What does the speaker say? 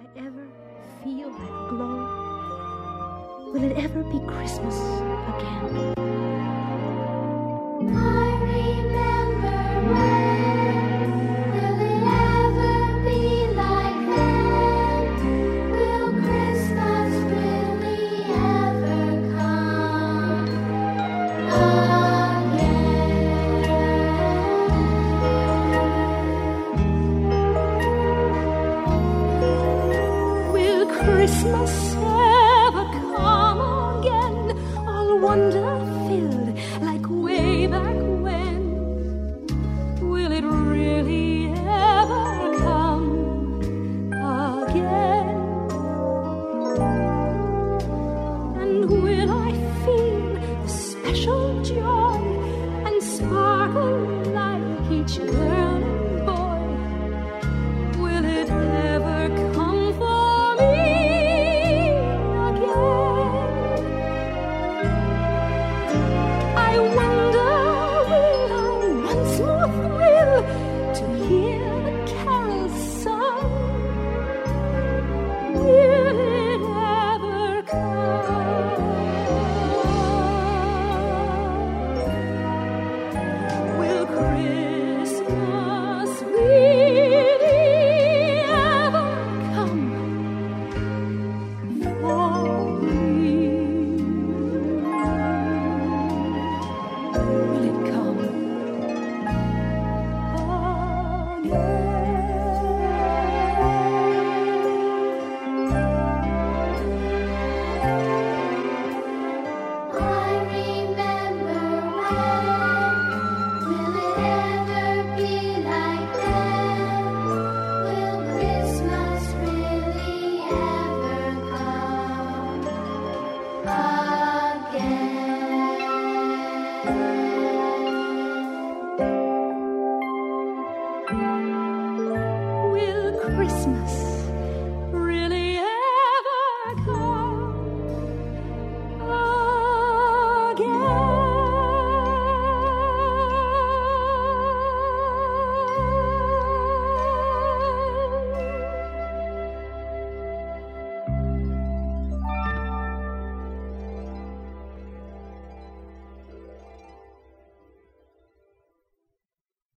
ever feel that glow? Will it ever be Christmas again? I remember when. Will it ever be like then? Will Christmas really ever come again? Will Christmas ever come again? I'll wonder